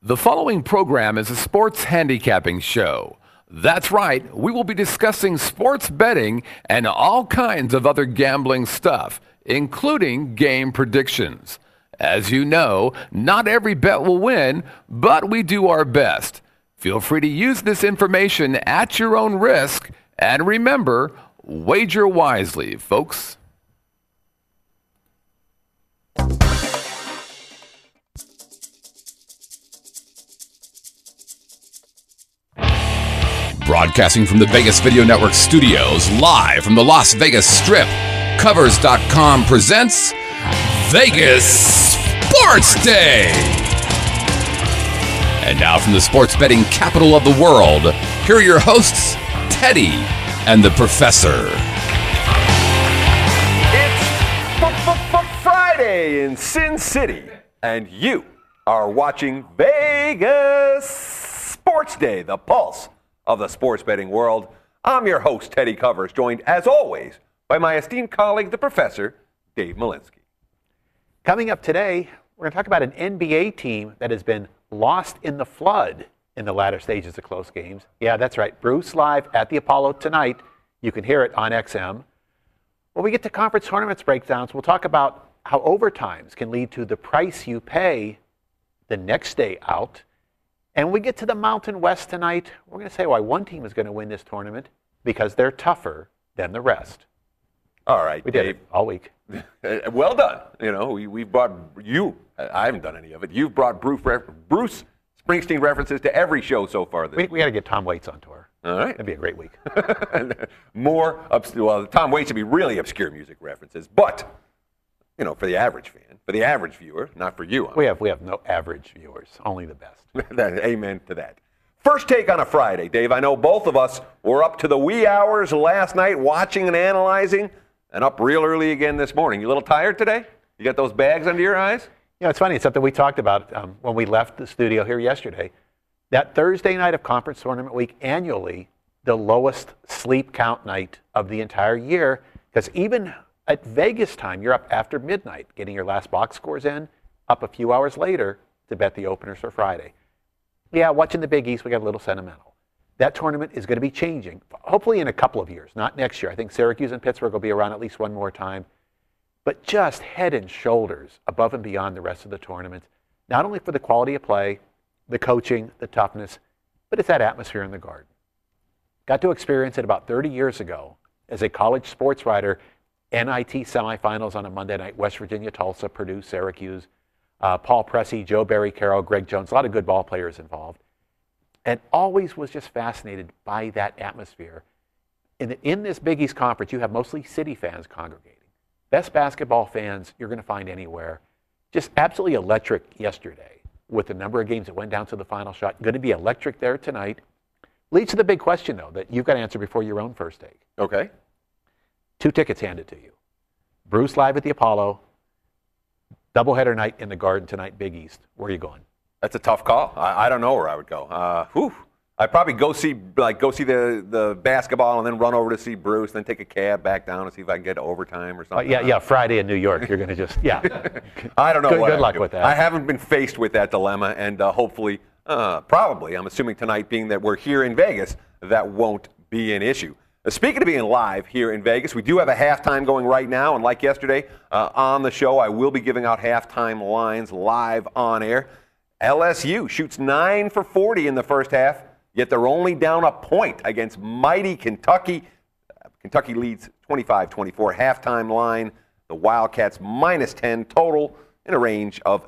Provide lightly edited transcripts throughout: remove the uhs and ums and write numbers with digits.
The following program is a sports handicapping show. That's right, we will be discussing sports betting and all kinds of other gambling stuff, including game predictions. As you know, not every bet will win, but we do our best. Feel free to use this information at your own risk, and remember, wager wisely, folks. Broadcasting from the Vegas Video Network studios, live from the Las Vegas Strip, Covers.com presents Vegas Sports Day. And now from the sports betting capital of the world, here are your hosts, Teddy and the Professor. It's Friday in Sin City, and you are watching Vegas Sports Day, the pulse of the sports betting world. I'm your host, Teddy Covers, joined as always by my esteemed colleague, the Professor, Dave Malinsky. Coming up today, we're going to talk about an NBA team that has been lost in the flood in the latter stages of close games. Yeah, that's right. Bruce live at the Apollo tonight. You can hear it on XM. When we get to conference tournaments breakdowns, we'll talk about how overtimes can lead to the price you pay the next day out. And when we get to the Mountain West tonight, we're going to say why one team is going to win this tournament, because they're tougher than the rest. All right, we Dave. did it all week. Well done. You know, we've brought you. I haven't done any of it. You've brought Bruce Springsteen references to every show so far. We got to get Tom Waits on tour. All right. That'd be a great week. Tom Waits would be really obscure music references, but, you know, for the average fan, for the average viewer, not for you. We have no average viewers, only the best. Amen to that. First take on a Friday, Dave. I know both of us were up to the wee hours last night watching and analyzing, and up real early again this morning. You a little tired today? You got those bags under your eyes? You know, it's funny. It's something we talked about when we left the studio here yesterday. That Thursday night of conference tournament week, annually, the lowest sleep count night of the entire year, because even at Vegas time, you're up after midnight, getting your last box scores in, up a few hours later to bet the openers for Friday. Yeah, watching the Big East, we got a little sentimental. That tournament is going to be changing, hopefully in a couple of years, not next year. I think Syracuse and Pittsburgh will be around at least one more time. But just head and shoulders above and beyond the rest of the tournament, not only for the quality of play, the coaching, the toughness, but it's that atmosphere in the Garden. Got to experience it about 30 years ago as a college sports writer. NIT semifinals on a Monday night, West Virginia, Tulsa, Purdue, Syracuse, Paul Pressey, Joe Barry Carroll, Greg Jones, a lot of good ball players involved. And always was just fascinated by that atmosphere. In this Big East Conference, you have mostly city fans congregating. Best basketball fans you're going to find anywhere. Just absolutely electric yesterday with the number of games that went down to the final shot. Going to be electric there tonight. Leads to the big question, though, that you've got to answer before your own first take. Okay. 2 tickets handed to you. Bruce live at the Apollo. Doubleheader night in the Garden tonight, Big East. Where are you going? That's a tough call. I don't know where I would go. I'd probably go see the basketball and then run over to see Bruce, then take a cab back down and see if I can get to overtime or something. Yeah, Friday in New York. You're going to just, I don't know. Good luck with that. I haven't been faced with that dilemma, and hopefully, probably, I'm assuming tonight, being that we're here in Vegas, that won't be an issue. Speaking of being live here in Vegas, we do have a halftime going right now, and like yesterday on the show, I will be giving out halftime lines live on air. LSU shoots 9 for 40 in the first half, yet they're only down a point against mighty Kentucky. Kentucky leads 25-24. Halftime line, the Wildcats -10 total in a range of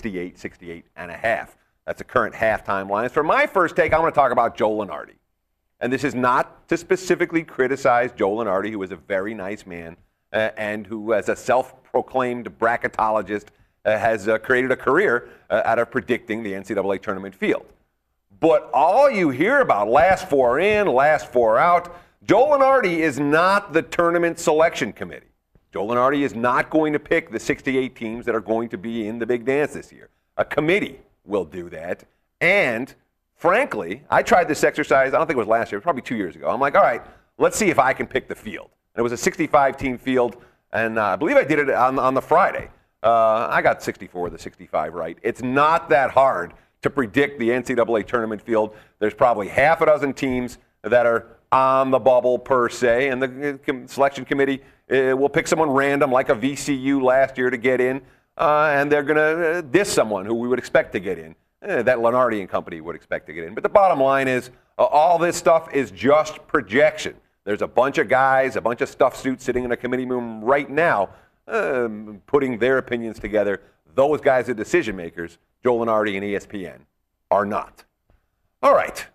68.5. That's the current halftime line. For my first take, I want to talk about Joe Lunardi. And this is not to specifically criticize Joe Lunardi, who is a very nice man and who, as a self-proclaimed bracketologist, has created a career out of predicting the NCAA tournament field. But all you hear about, last 4 in, last 4 out, Joe Lunardi is not the tournament selection committee. Joe Lunardi is not going to pick the 68 teams that are going to be in the big dance this year. A committee will do that. And frankly, I tried this exercise, I don't think it was last year, probably 2 years ago. I'm like, all right, let's see if I can pick the field. And it was a 65-team field, and I believe I did it on the Friday. I got 64 of the 65 right. It's not that hard to predict the NCAA tournament field. There's probably half a dozen teams that are on the bubble per se, and the selection committee will pick someone random like a VCU last year to get in, and they're going to diss someone who we would expect to get in, that Lenardi and company would expect to get in. But the bottom line is all this stuff is just projection. There's a bunch of guys, a bunch of stuffed suits sitting in a committee room right now putting their opinions together. Those guys are decision makers. Joe Lenardi and ESPN are not. All right.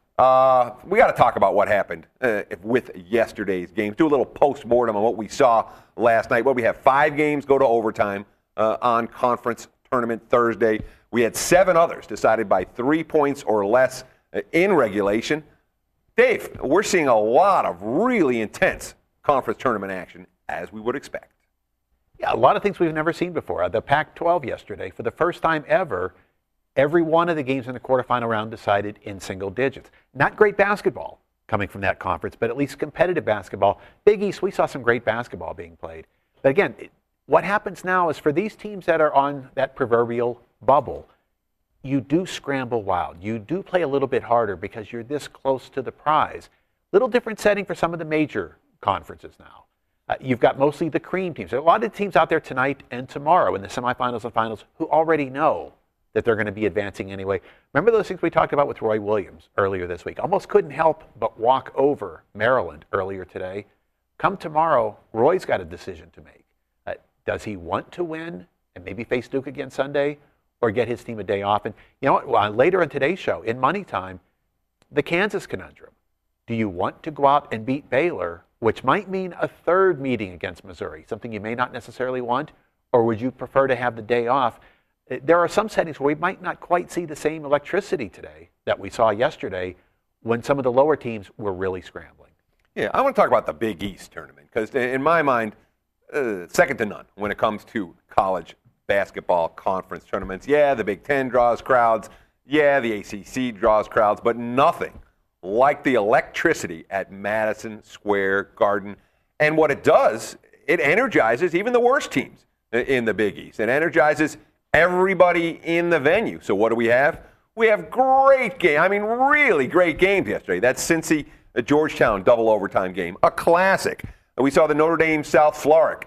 We got to talk about what happened with yesterday's games. Do a little post-mortem on what we saw last night. Well, we have 5 games go to overtime on conference tournament Thursday. We had 7 others decided by 3 points or less in regulation. Dave, we're seeing a lot of really intense conference tournament action, as we would expect. Yeah, a lot of things we've never seen before. The Pac-12 yesterday, for the first time ever, every one of the games in the quarterfinal round decided in single digits. Not great basketball coming from that conference, but at least competitive basketball. Big East, we saw some great basketball being played. But again, what happens now is for these teams that are on that proverbial bubble, you do scramble wild. You do play a little bit harder because you're this close to the prize. Little different setting for some of the major conferences now. You've got mostly the cream teams. There are a lot of teams out there tonight and tomorrow in the semifinals and finals who already know that they're going to be advancing anyway. Remember those things we talked about with Roy Williams earlier this week? Almost couldn't help but walk over Maryland earlier today. Come tomorrow, Roy's got a decision to make. Does he want to win and maybe face Duke again Sunday, or get his team a day off? And you know what? Well, later in today's show, in Money Time, the Kansas conundrum. Do you want to go out and beat Baylor, which might mean a third meeting against Missouri, something you may not necessarily want, or would you prefer to have the day off? There are some settings where we might not quite see the same electricity today that we saw yesterday when some of the lower teams were really scrambling. Yeah, I want to talk about the Big East tournament because in my mind, second to none when it comes to college basketball conference tournaments. Yeah, the Big Ten draws crowds. Yeah, the ACC draws crowds, but nothing like the electricity at Madison Square Garden. And what it does, it energizes even the worst teams in the Big East. It energizes everybody in the venue. So what do we have? We have great games. I mean, really great games yesterday. That Cincy-Georgetown double overtime game, a classic. We saw the Notre Dame South Florida,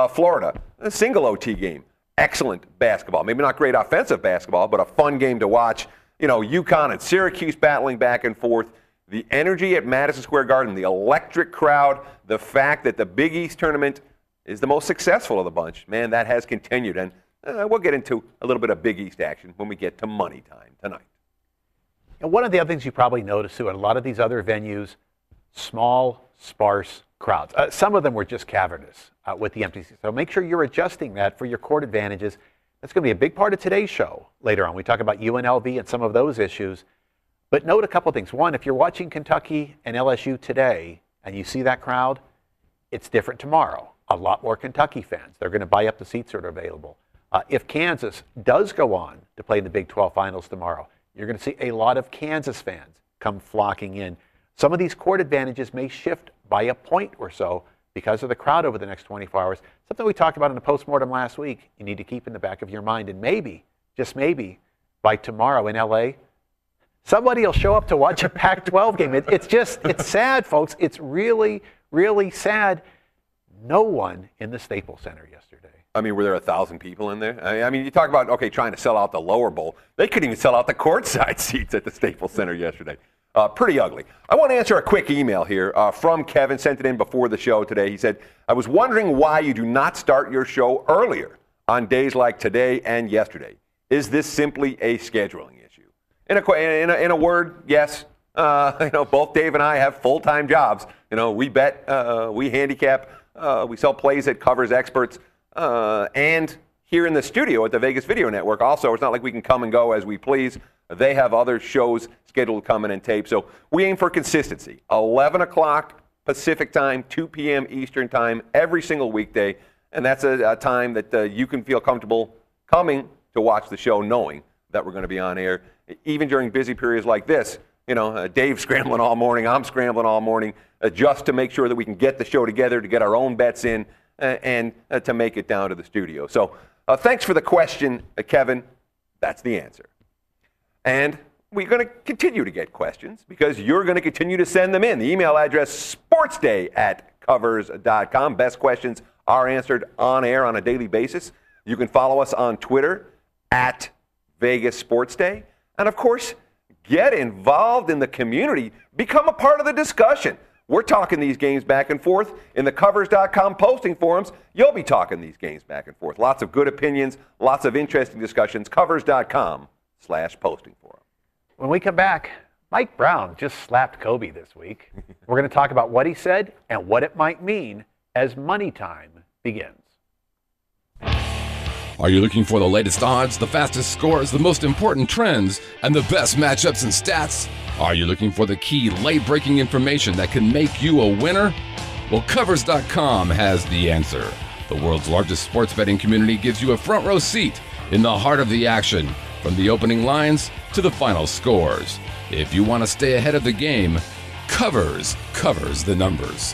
a single OT game. Excellent basketball. Maybe not great offensive basketball, but a fun game to watch. You know, UConn and Syracuse battling back and forth. The energy at Madison Square Garden, the electric crowd, the fact that the Big East tournament is the most successful of the bunch, man, that has continued. And we'll get into a little bit of Big East action when we get to Money Time tonight. And one of the other things you probably noticed, too, at a lot of these other venues, small, sparse crowds. Some of them were just cavernous with the empty seats. So make sure you're adjusting that for your court advantages. That's going to be a big part of today's show later on. We talk about UNLV and some of those issues. But note a couple things. One, if you're watching Kentucky and LSU today and you see that crowd, it's different tomorrow. A lot more Kentucky fans. They're going to buy up the seats that are available. If Kansas does go on to play in the Big 12 finals tomorrow, you're going to see a lot of Kansas fans come flocking in. Some of these court advantages may shift by a point or so because of the crowd over the next 24 hours. Something we talked about in the postmortem last week, you need to keep in the back of your mind. And maybe, just maybe, by tomorrow in LA, somebody will show up to watch a Pac-12 game. It's sad, folks. It's really, really sad. No one in the Staples Center yesterday. I mean, were there 1,000 people in there? I mean, you talk about, okay, trying to sell out the lower bowl. They couldn't even sell out the courtside seats at the Staples Center yesterday. Pretty ugly. I want to answer a quick email here from Kevin, sent it in before the show today. He said, I was wondering why you do not start your show earlier on days like today and yesterday. Is this simply a scheduling issue? In a word, yes. Both Dave and I have full-time jobs. We bet, we handicap, we sell plays that covers experts. And here in the studio at the Vegas Video Network, also, it's not like we can come and go as we please. They have other shows scheduled to come in and tape. So we aim for consistency. 11 o'clock Pacific time, 2 p.m. Eastern time, every single weekday. And that's a time that you can feel comfortable coming to watch the show knowing that we're going to be on air. Even during busy periods like this, Dave's scrambling all morning, I'm scrambling all morning, just to make sure that we can get the show together, to get our own bets in, and to make it down to the studio. So thanks for the question, Kevin. That's the answer. And we're going to continue to get questions because you're going to continue to send them in. The email address, sportsday@covers.com. Best questions are answered on air on a daily basis. You can follow us on Twitter @VegasSportsDay. And, of course, get involved in the community. Become a part of the discussion. We're talking these games back and forth. In the Covers.com posting forums, you'll be talking these games back and forth. Lots of good opinions, lots of interesting discussions. Covers.com/posting forum. When we come back, Mike Brown just slapped Kobe this week. We're going to talk about what he said and what it might mean as money time begins. Are you looking for the latest odds, the fastest scores, the most important trends, and the best matchups and stats? Are you looking for the key late-breaking information that can make you a winner? Well, Covers.com has the answer. The world's largest sports betting community gives you a front row seat in the heart of the action, from the opening lines to the final scores. If you want to stay ahead of the game, Covers covers the numbers.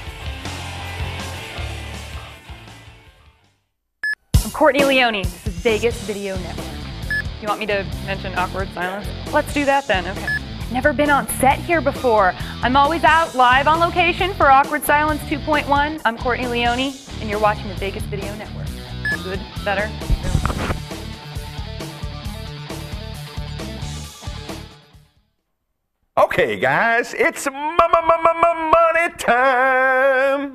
I'm Courtney Leone. This is Vegas Video Network. You want me to mention awkward silence? Let's do that then, okay. Never been on set here before. I'm always out live on location for Awkward Silence 2.1. I'm Courtney Leone, and you're watching the Vegas Video Network. Good? Better? Okay, guys, it's money time.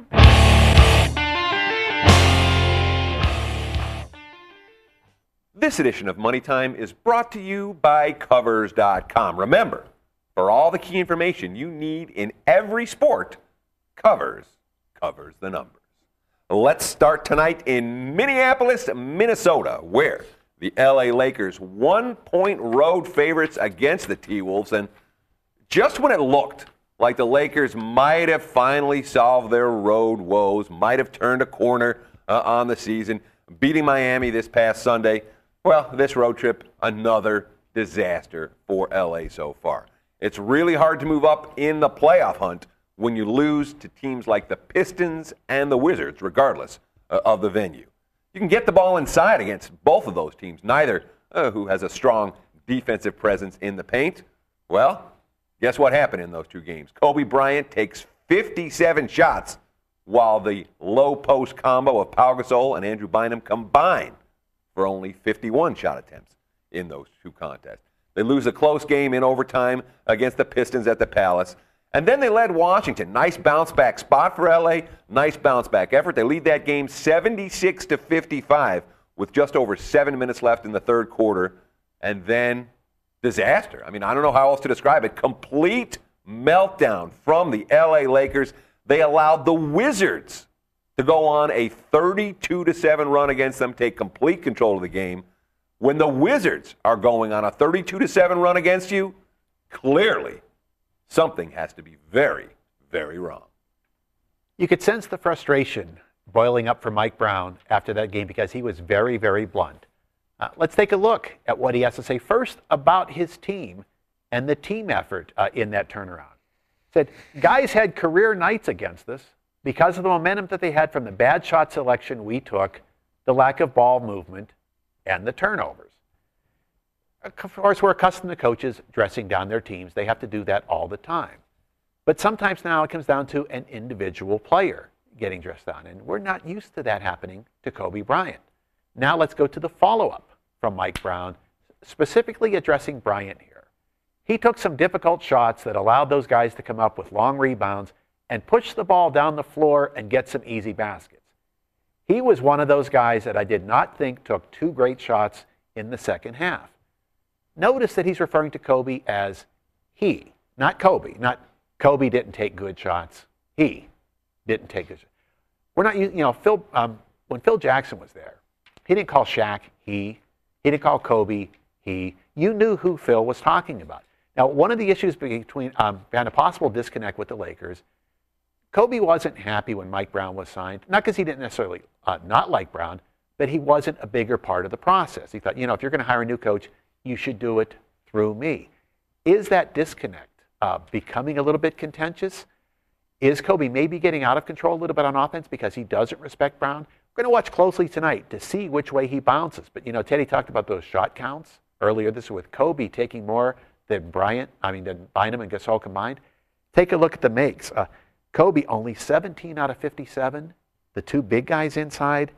This edition of Money Time is brought to you by Covers.com. Remember, for all the key information you need in every sport, Covers covers the numbers. Let's start tonight in Minneapolis, Minnesota, where the LA Lakers 1-point road favorites against the T-Wolves. And just when it looked like the Lakers might have finally solved their road woes, might have turned a corner on the season, beating Miami this past Sunday, well, this road trip, another disaster for LA so far. It's really hard to move up in the playoff hunt when you lose to teams like the Pistons and the Wizards, regardless of the venue. You can get the ball inside against both of those teams, neither who has a strong defensive presence in the paint. Well, guess what happened in those two games? Kobe Bryant takes 57 shots, while the low-post combo of Pau Gasol and Andrew Bynum combine for only 51 shot attempts in those two contests. They lose a close game in overtime against the Pistons at the Palace. And then they led Washington. Nice bounce-back spot for LA. Nice bounce-back effort. They lead that game 76-55 with just over 7 minutes left in the third quarter. And then disaster. I mean, I don't know how else to describe it. Complete meltdown from the LA Lakers. They allowed the Wizards to go on a 32-7 run against them, take complete control of the game. When the Wizards are going on a 32-7 run against you, clearly something has to be very, very wrong. You could sense the frustration boiling up for Mike Brown after that game because he was very, very blunt. Let's take a look at what he has to say first about his team and the team effort in that turnaround. He said, guys had career nights against us because of the momentum that they had from the bad shot selection we took, the lack of ball movement, and the turnovers. Of course, we're accustomed to coaches dressing down their teams. They have to do that all the time. But sometimes now it comes down to an individual player getting dressed down, and we're not used to that happening to Kobe Bryant. Now let's go to the follow-up from Mike Brown, specifically addressing Bryant here. He took some difficult shots that allowed those guys to come up with long rebounds and push the ball down the floor and get some easy baskets. He was one of those guys that I did not think took two great shots in the second half. Notice that he's referring to Kobe as he, not Kobe. Not Kobe didn't take good shots. He didn't take good shots. We're not, Phil, when Phil Jackson was there, he didn't call Shaq he. He didn't call Kobe he. You knew who Phil was talking about. Now, one of the issues between and a possible disconnect with the Lakers, Kobe wasn't happy when Mike Brown was signed, not because he didn't necessarily not like Brown, but he wasn't a bigger part of the process. He thought, if you're going to hire a new coach, you should do it through me. Is that disconnect becoming a little bit contentious? Is Kobe maybe getting out of control a little bit on offense because he doesn't respect Brown? We're going to watch closely tonight to see which way he bounces. But, Teddy talked about those shot counts earlier this with Kobe taking more than Bynum and Gasol combined. Take a look at the makes. Kobe only 17 out of 57. The two big guys inside,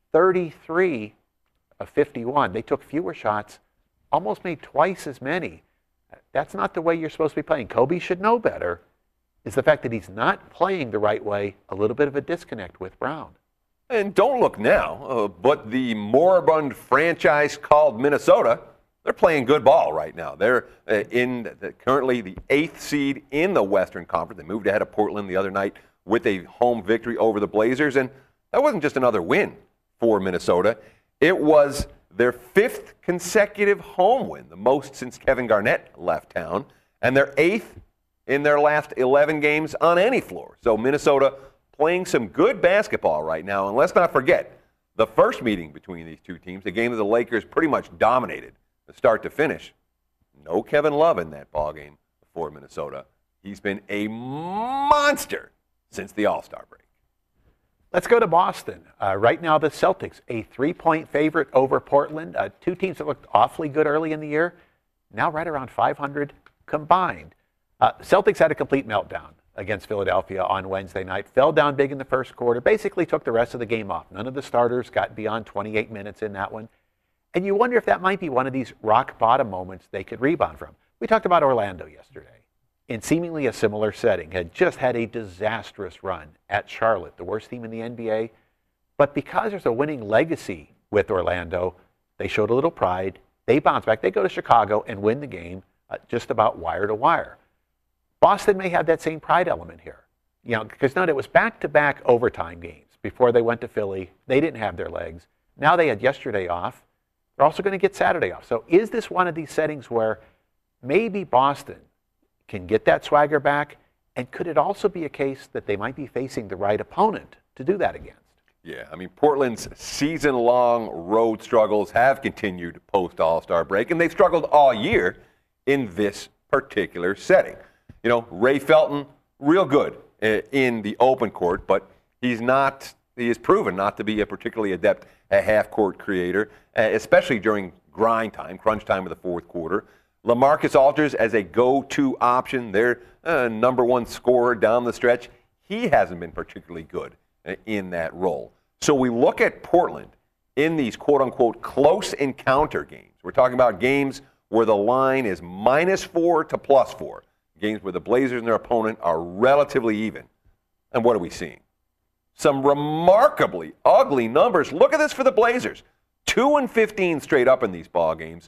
33 of 51. They took fewer shots, almost made twice as many. That's not the way you're supposed to be playing. Kobe should know better. Is the fact that he's not playing the right way a little bit of a disconnect with Brown. And don't look now, but the moribund franchise called Minnesota, they're playing good ball right now. They're currently the 8th seed in the Western Conference. They moved ahead of Portland the other night with a home victory over the Blazers. And that wasn't just another win for Minnesota. It was their 5th consecutive home win, the most since Kevin Garnett left town, and their 8th in their last 11 games on any floor. So Minnesota playing some good basketball right now. And let's not forget, the first meeting between these two teams, the game that the Lakers pretty much dominated from start to finish. No Kevin Love in that ballgame for Minnesota. He's been a monster since the All-Star break. Let's go to Boston. Right now, the Celtics, a 3-point favorite over Portland. Two teams that looked awfully good early in the year, now right around 500 combined. Celtics had a complete meltdown against Philadelphia on Wednesday night. Fell down big in the first quarter, basically took the rest of the game off. None of the starters got beyond 28 minutes in that one. And you wonder if that might be one of these rock bottom moments they could rebound from. We talked about Orlando yesterday. In seemingly a similar setting, had just had a disastrous run at Charlotte, the worst team in the NBA. But because there's a winning legacy with Orlando, they showed a little pride. They bounced back. They go to Chicago and win the game just about wire to wire. Boston may have that same pride element here. Because it was back-to-back overtime games before they went to Philly. They didn't have their legs. Now they had yesterday off. They're also going to get Saturday off. So is this one of these settings where maybe Boston can get that swagger back? And could it also be a case that they might be facing the right opponent to do that against? Yeah, Portland's season-long road struggles have continued post-All-Star break, and they've struggled all year in this particular setting. Ray Felton, real good in the open court, but he has proven not to be a particularly adept half-court creator, especially during grind time, crunch time of the fourth quarter. LaMarcus Aldridge as a go-to option, their number one scorer down the stretch, he hasn't been particularly good in that role. So we look at Portland in these quote-unquote close encounter games. We're talking about games where the line is -4 to +4, games where the Blazers and their opponent are relatively even. And what are we seeing? Some remarkably ugly numbers. Look at this for the Blazers. 2-15 straight up in these ball games.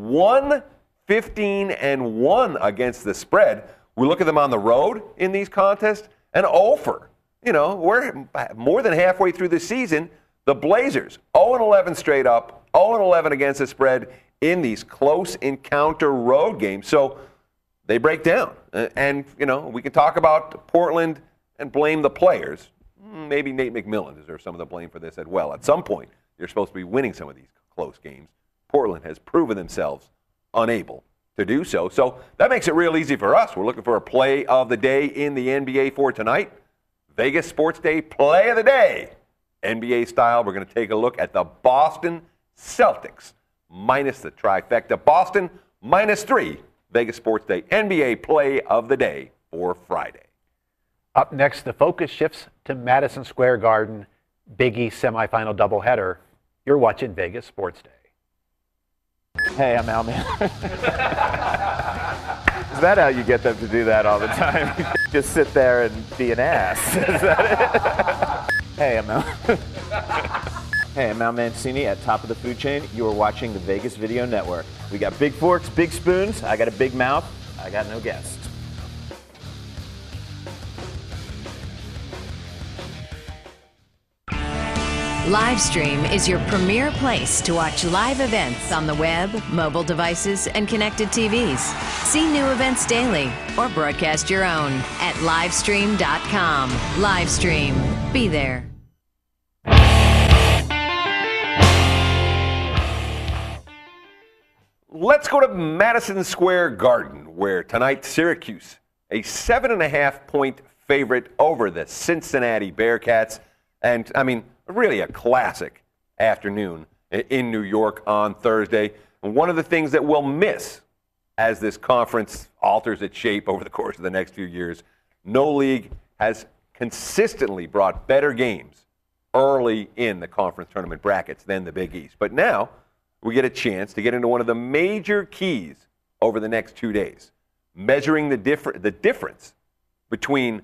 1-15-1 against the spread. We look at them on the road in these contests, and over. We're more than halfway through the season. The Blazers, 0-11 straight up, 0-11 against the spread in these close encounter road games. So they break down. And, we can talk about Portland and blame the players. Maybe Nate McMillan deserves some of the blame for this as well. At some point, you're supposed to be winning some of these close games. Portland has proven themselves unable to do so. So that makes it real easy for us. We're looking for a play of the day in the NBA for tonight. Vegas Sports Day play of the day. NBA style, we're going to take a look at the Boston Celtics minus the trifecta. Boston -3. Vegas Sports Day NBA play of the day for Friday. Up next, the focus shifts to Madison Square Garden, Big East semifinal doubleheader. You're watching Vegas Sports Day. Hey, I'm Al Man. Is that how you get them to do that all the time? Just sit there and be an ass. Is that it? Hey, I'm Al. Hey, I'm Al Mancini at top of the food chain. You are watching the Vegas Video Network. We got big forks, big spoons. I got a big mouth. I got no guests. Livestream is your premier place to watch live events on the web, mobile devices, and connected TVs. See new events daily or broadcast your own at livestream.com. Livestream. Be there. Let's go to Madison Square Garden, where tonight Syracuse, a 7.5-point favorite over the Cincinnati Bearcats. And, really a classic afternoon in New York on Thursday. And one of the things that we'll miss as this conference alters its shape over the course of the next few years, no league has consistently brought better games early in the conference tournament brackets than the Big East. But now we get a chance to get into one of the major keys over the next 2 days, measuring the difference between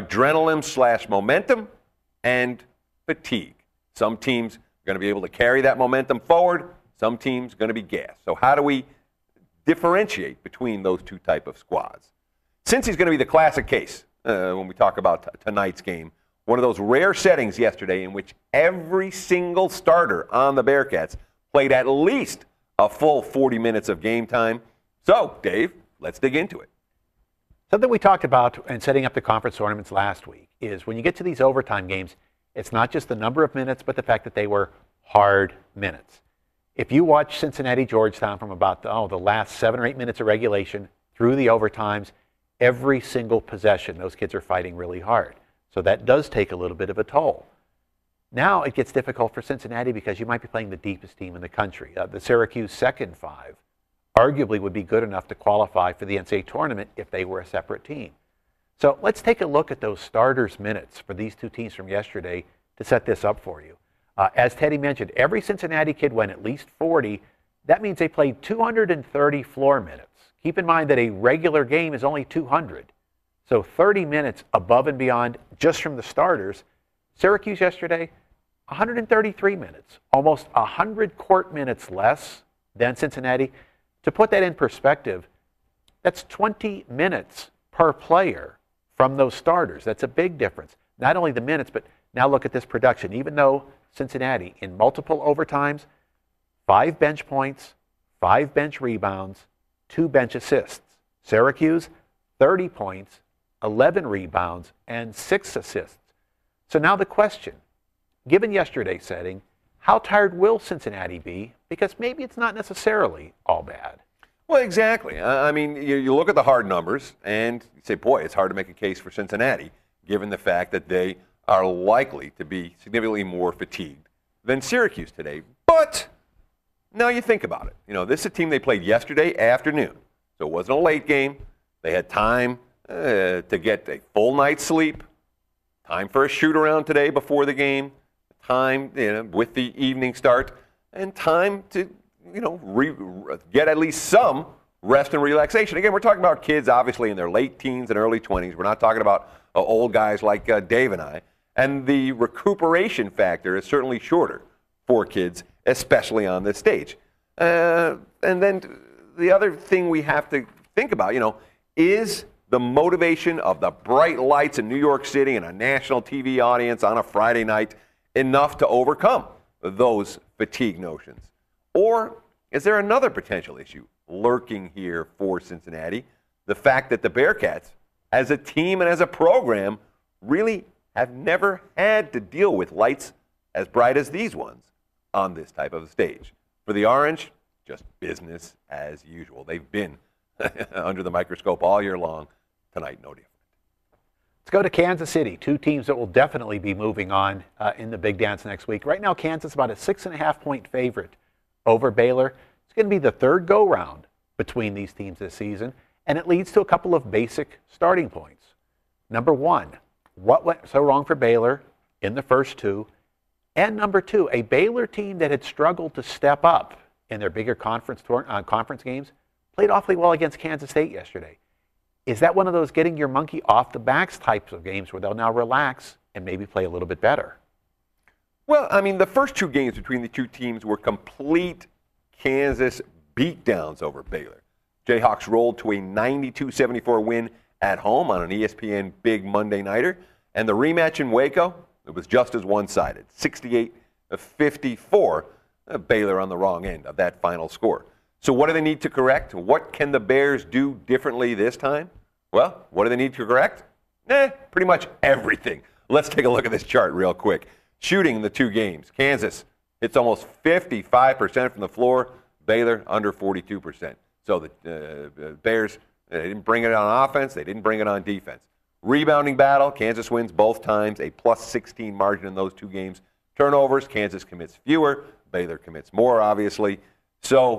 adrenaline/momentum and fatigue. Some teams are going to be able to carry that momentum forward. Some teams are going to be gassed. So how do we differentiate between those two type of squads? Cincy's going to be the classic case when we talk about tonight's game. One of those rare settings yesterday in which every single starter on the Bearcats played at least a full 40 minutes of game time. So, Dave, let's dig into it. Something we talked about in setting up the conference tournaments last week is when you get to these overtime games, it's not just the number of minutes, but the fact that they were hard minutes. If you watch Cincinnati-Georgetown from about the last 7 or 8 minutes of regulation through the overtimes, every single possession, those kids are fighting really hard. So that does take a little bit of a toll. Now it gets difficult for Cincinnati because you might be playing the deepest team in the country. The Syracuse second five arguably would be good enough to qualify for the NCAA tournament if they were a separate team. So let's take a look at those starters' minutes for these two teams from yesterday to set this up for you. As Teddy mentioned, every Cincinnati kid went at least 40. That means they played 230 floor minutes. Keep in mind that a regular game is only 200. So 30 minutes above and beyond just from the starters. Syracuse yesterday, 133 minutes, almost 100 court minutes less than Cincinnati. To put that in perspective, that's 20 minutes per player from those starters. That's a big difference. Not only the minutes, but now look at this production. Even though Cincinnati, in multiple overtimes, 5 bench points, 5 bench rebounds, 2 bench assists. Syracuse, 30 points, 11 rebounds, and 6 assists. So now the question, given yesterday's setting, how tired will Cincinnati be? Because maybe it's not necessarily all bad. Well, exactly. I mean, you look at the hard numbers and you say, boy, it's hard to make a case for Cincinnati, given the fact that they are likely to be significantly more fatigued than Syracuse today. But now you think about it. You know, this is a team they played yesterday afternoon, so it wasn't a late game. They had time to get a full night's sleep, time for a shoot-around today before the game, time with the evening start, and time to get at least some rest and relaxation. Again, we're talking about kids obviously in their late teens and early 20s. We're not talking about old guys like Dave and I. And the recuperation factor is certainly shorter for kids, especially on this stage. And then the other thing we have to think about, is the motivation of the bright lights in New York City and a national TV audience on a Friday night enough to overcome those fatigue notions? Or is there another potential issue lurking here for Cincinnati? The fact that the Bearcats, as a team and as a program, really have never had to deal with lights as bright as these ones on this type of a stage. For the Orange, just business as usual. They've been under the microscope all year long. Tonight, no different. Let's go to Kansas City, two teams that will definitely be moving on in the big dance next week. Right now, Kansas about a 6.5-point favorite over Baylor. It's going to be the third go-round between these teams this season, and it leads to a couple of basic starting points. Number one, what went so wrong for Baylor in the first two? And number two, a Baylor team that had struggled to step up in their bigger conference games played awfully well against Kansas State yesterday. Is that one of those getting your monkey off the backs types of games where they'll now relax and maybe play a little bit better? Well, I mean, the first two games between the two teams were complete Kansas beatdowns over Baylor. Jayhawks rolled to a 92-74 win at home on an ESPN Big Monday Nighter. And the rematch in Waco, it was just as one-sided, 68-54, Baylor on the wrong end of that final score. So what do they need to correct? What can the Bears do differently this time? Well, what do they need to correct? Pretty much everything. Let's take a look at this chart real quick. Shooting in the two games. Kansas hits almost 55% from the floor. Baylor under 42%. So the Bears, they didn't bring it on offense. They didn't bring it on defense. Rebounding battle. Kansas wins both times. A +16 margin in those two games. Turnovers. Kansas commits fewer. Baylor commits more, obviously. So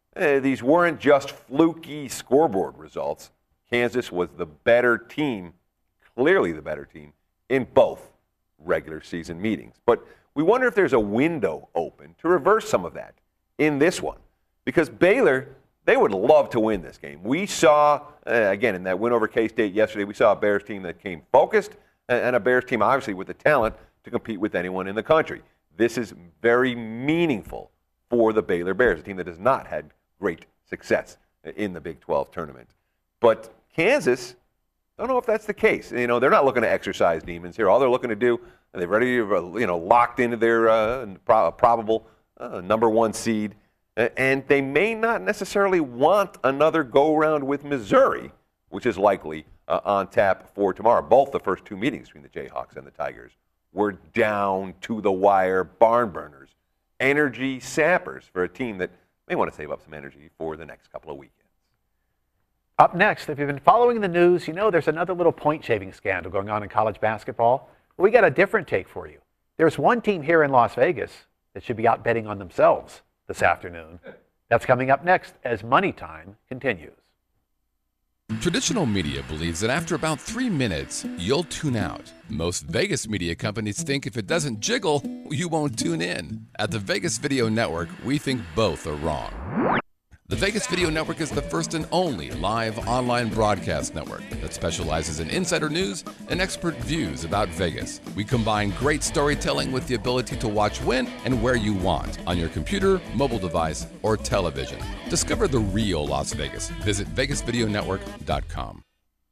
these weren't just fluky scoreboard results. Kansas was the better team, clearly the better team, in both regular season meetings. But we wonder if there's a window open to reverse some of that in this one. Because Baylor, they would love to win this game. We saw, again, in that win over K-State yesterday, we saw a Bears team that came focused and a Bears team, obviously, with the talent to compete with anyone in the country. This is very meaningful for the Baylor Bears, a team that has not had great success in the Big 12 tournament. But Kansas, I don't know if that's the case. You know, they're not looking to exercise demons here. All they're looking to do, they've already, locked into their probable number one seed. And they may not necessarily want another go-round with Missouri, which is likely on tap for tomorrow. Both the first two meetings between the Jayhawks and the Tigers were down to the wire barn burners, energy sappers for a team that may want to save up some energy for the next couple of weekends. Up next, if you've been following the news, you know there's another little point-shaving scandal going on in college basketball. We got a different take for you. There's one team here in Las Vegas that should be out betting on themselves this afternoon. That's coming up next as Money Time continues. Traditional media believes that after about 3 minutes, you'll tune out. Most Vegas media companies think if it doesn't jiggle, you won't tune in. At the Vegas Video Network, we think both are wrong. The Vegas Video Network is the first and only live online broadcast network that specializes in insider news and expert views about Vegas. We combine great storytelling with the ability to watch when and where you want on your computer, mobile device, or television. Discover the real Las Vegas. Visit VegasVideoNetwork.com.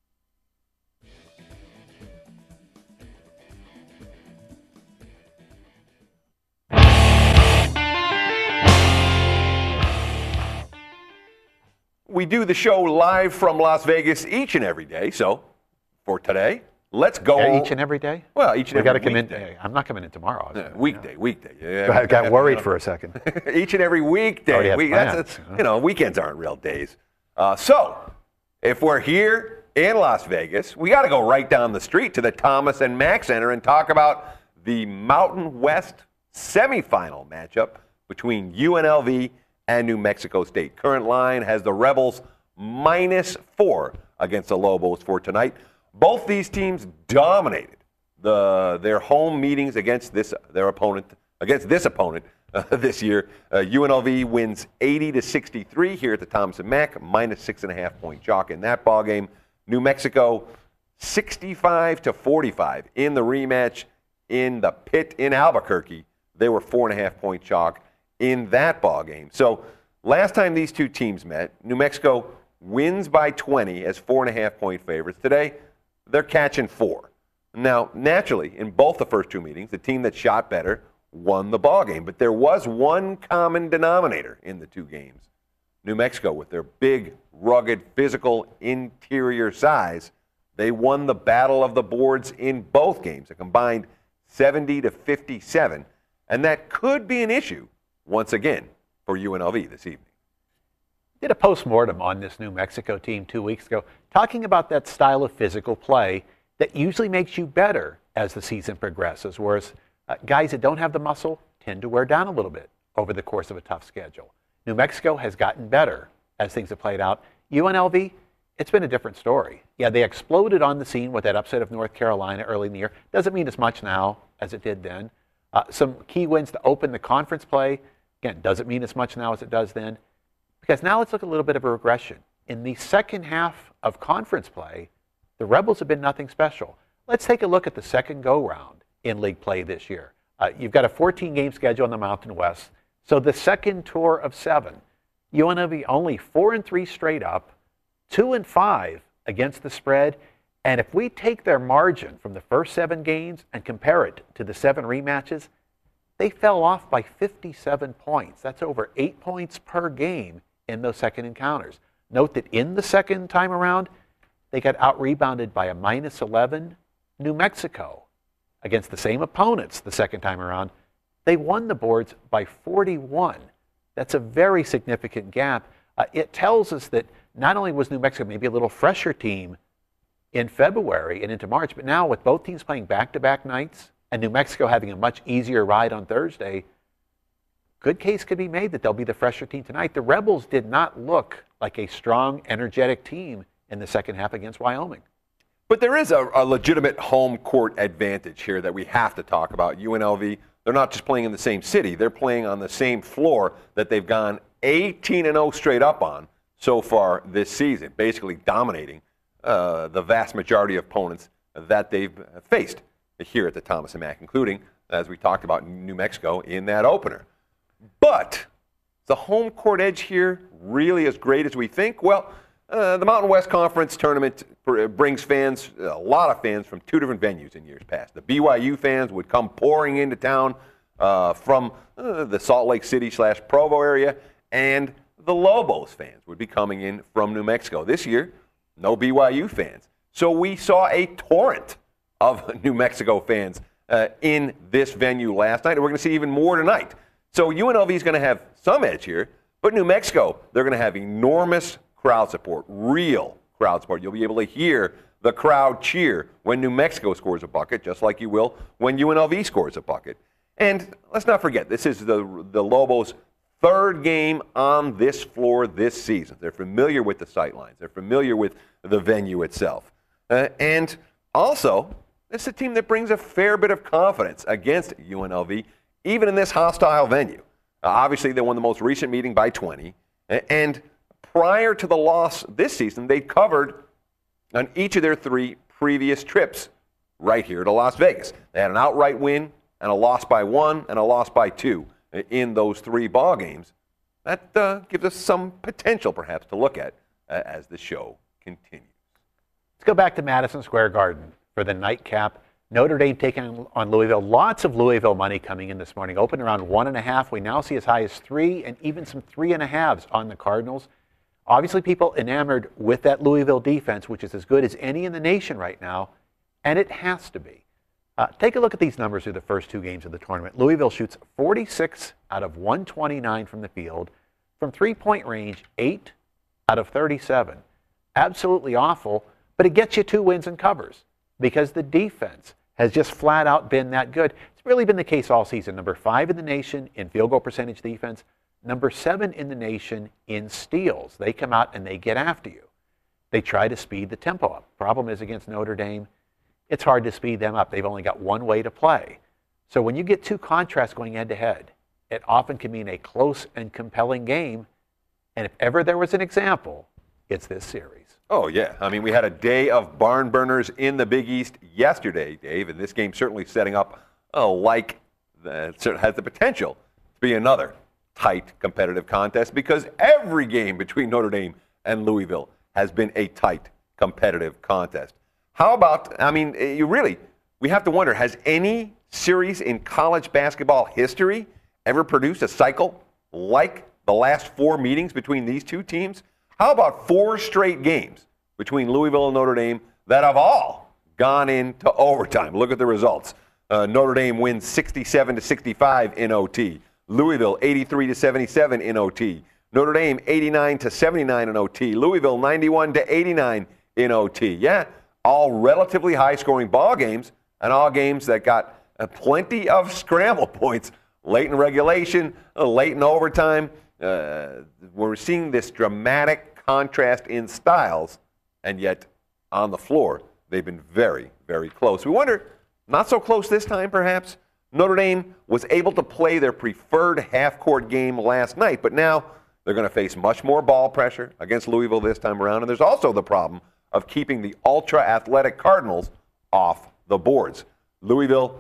We do the show live from Las Vegas each and every day. So for today, let's go. Yeah, each and every day? Well, each and every weekday. weekday. Come in. I'm not coming in tomorrow. Weekday. Yeah, I got worried for a second. Each and every weekday. Weekends aren't real days. So if we're here in Las Vegas, we got to go right down the street to the Thomas and Mack Center and talk about the Mountain West semifinal matchup between UNLV and New Mexico State. Current line has the Rebels -4 against the Lobos for tonight. Both these teams dominated their home meetings against this opponent this year. UNLV wins 80-63 here at the Thomas and Mack, -6.5 point chalk in that ball game. New Mexico 65-45 in the rematch in the pit in Albuquerque. They were 4.5 point chalk in that ball game. So last time these two teams met, New Mexico wins by 20 as 4.5 point favorites. Today, they're catching 4. Now, naturally, in both the first two meetings, the team that shot better won the ball game. But there was one common denominator in the two games. New Mexico, with their big, rugged, physical interior size, they won the battle of the boards in both games, a combined 70-57. And that could be an issue once again for UNLV this evening. Did a postmortem on this New Mexico team 2 weeks ago, talking about that style of physical play that usually makes you better as the season progresses, whereas guys that don't have the muscle tend to wear down a little bit over the course of a tough schedule. New Mexico has gotten better as things have played out. UNLV, it's been a different story. Yeah, they exploded on the scene with that upset of North Carolina early in the year. Doesn't mean as much now as it did then. Some key wins to open the conference play. Again, doesn't mean as much now as it does then. Because now let's look at a little bit of a regression. In the second half of conference play, the Rebels have been nothing special. Let's take a look at the second go-round in league play this year. You've got a 14-game schedule in the Mountain West. So the second tour of 7, UNLV only 4-3 straight up, 2-5 against the spread. And if we take their margin from the first 7 games and compare it to the 7 rematches, they fell off by 57 points. That's over 8 points per game in those second encounters. Note that in the second time around, they got out-rebounded by a -11 New Mexico. Against the same opponents the second time around, they won the boards by 41. That's a very significant gap. It tells us that not only was New Mexico maybe a little fresher team in February and into March, but now with both teams playing back-to-back nights and New Mexico having a much easier ride on Thursday, good case could be made that they'll be the fresher team tonight. The Rebels did not look like a strong, energetic team in the second half against Wyoming. But there is a legitimate home court advantage here that we have to talk about. UNLV, they're not just playing in the same city. They're playing on the same floor that they've gone 18-0 straight up on so far this season, basically dominating the vast majority of opponents that they've faced here at the Thomas & Mack, including, as we talked about, New Mexico in that opener. But the home court edge here really as great as we think? Well, the Mountain West Conference tournament brings fans, a lot of fans, from two different venues in years past. The BYU fans would come pouring into town from the Salt Lake City/Provo area, and the Lobos fans would be coming in from New Mexico. This year, no BYU fans. So we saw a torrent of New Mexico fans in this venue last night, and we're going to see even more tonight. So UNLV is going to have some edge here, but New Mexico, they're going to have enormous crowd support, real crowd support. You'll be able to hear the crowd cheer when New Mexico scores a bucket, just like you will when UNLV scores a bucket. And let's not forget, this is the Lobos' third game on this floor this season. They're familiar with the sightlines. They're familiar with the venue itself. And also, this is a team that brings a fair bit of confidence against UNLV, even in this hostile venue. Obviously, they won the most recent meeting by 20. And prior to the loss this season, they covered on each of their three previous trips right here to Las Vegas. They had an outright win and a loss by 1 and a loss by 2 in those 3 ball games. That gives us some potential, perhaps, to look at as the show continues. Let's go back to Madison Square Garden for the nightcap. Notre Dame taking on Louisville. Lots of Louisville money coming in this morning. Open around 1.5. We now see as high as 3 and even some 3.5s on the Cardinals. Obviously, people enamored with that Louisville defense, which is as good as any in the nation right now, and it has to be. Take a look at these numbers through the first 2 games of the tournament. Louisville shoots 46 out of 129 from the field. From three-point range, 8 out of 37. Absolutely awful, but it gets you 2 wins and covers because the defense has just flat out been that good. It's really been the case all season. Number 5 in the nation in field goal percentage defense. Number 7 in the nation in steals. They come out and they get after you. They try to speed the tempo up. Problem is against Notre Dame, it's hard to speed them up. They've only got one way to play. So when you get 2 contrasts going head-to-head, it often can mean a close and compelling game. And if ever there was an example, it's this series. Oh, yeah. I mean, we had a day of barn burners in the Big East yesterday, Dave, and this game certainly setting up has the potential to be another tight competitive contest because every game between Notre Dame and Louisville has been a tight competitive contest. How about, we have to wonder, has any series in college basketball history ever produced a cycle like the last 4 meetings between these 2 teams? How about 4 straight games between Louisville and Notre Dame that have all gone into overtime? Look at the results. Notre Dame wins 67-65 in OT. Louisville 83-77 in OT. Notre Dame 89-79 in OT. Louisville 91-89 in OT. Yeah, all relatively high-scoring ball games and all games that got plenty of scramble points late in regulation, late in overtime. We're seeing this dramatic contrast in styles, and yet on the floor, they've been very, very close. We wonder, not so close this time perhaps? Notre Dame was able to play their preferred half-court game last night, but now they're going to face much more ball pressure against Louisville this time around, and there's also the problem of keeping the ultra-athletic Cardinals off the boards. Louisville,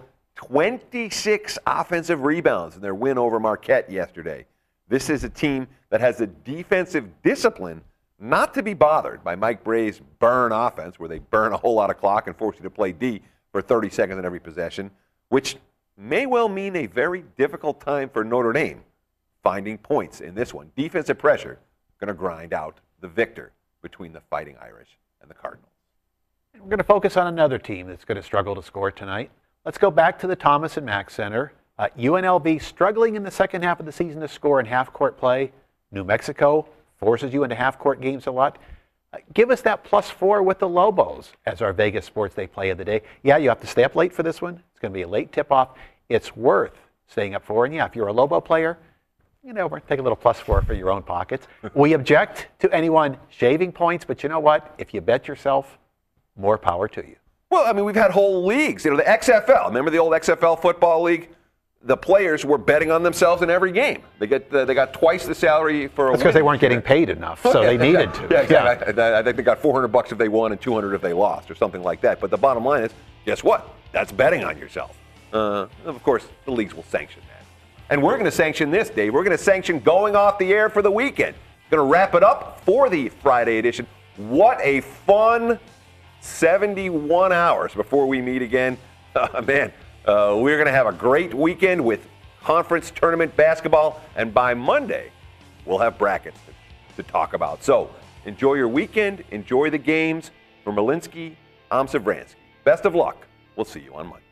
26 offensive rebounds in their win over Marquette yesterday. This is a team that has the defensive discipline not to be bothered by Mike Brey's burn offense, where they burn a whole lot of clock and force you to play D for 30 seconds in every possession, which may well mean a very difficult time for Notre Dame finding points in this one. Defensive pressure going to grind out the victor between the Fighting Irish and the Cardinals. We're going to focus on another team that's going to struggle to score tonight. Let's go back to the Thomas & Mack Center. UNLV struggling in the second half of the season to score in half-court play. New Mexico forces you into half-court games a lot. Give us that +4 with the Lobos as our Vegas Sports Day play of the day. Yeah, you have to stay up late for this one. It's going to be a late tip-off. It's worth staying up for. And yeah, if you're a Lobo player, take a little plus for your own pockets. We object to anyone shaving points, but you know what? If you bet yourself, more power to you. Well, I mean, we've had whole leagues. The XFL, remember the old XFL football league? The players were betting on themselves in every game. They got twice the salary for a That's because they weren't getting paid enough, so they needed to. Yeah, exactly. I think they got $400 if they won and $200 if they lost or something like that. But the bottom line is, guess what? That's betting on yourself. Of course, the leagues will sanction that. And we're going to sanction this, Dave. We're going to sanction going off the air for the weekend. Going to wrap it up for the Friday edition. What a fun 71 hours before we meet again. Man. We're going to have a great weekend with conference tournament basketball, and by Monday, we'll have brackets to talk about. So enjoy your weekend. Enjoy the games. For Malinsky, I'm Savransky. Best of luck. We'll see you on Monday.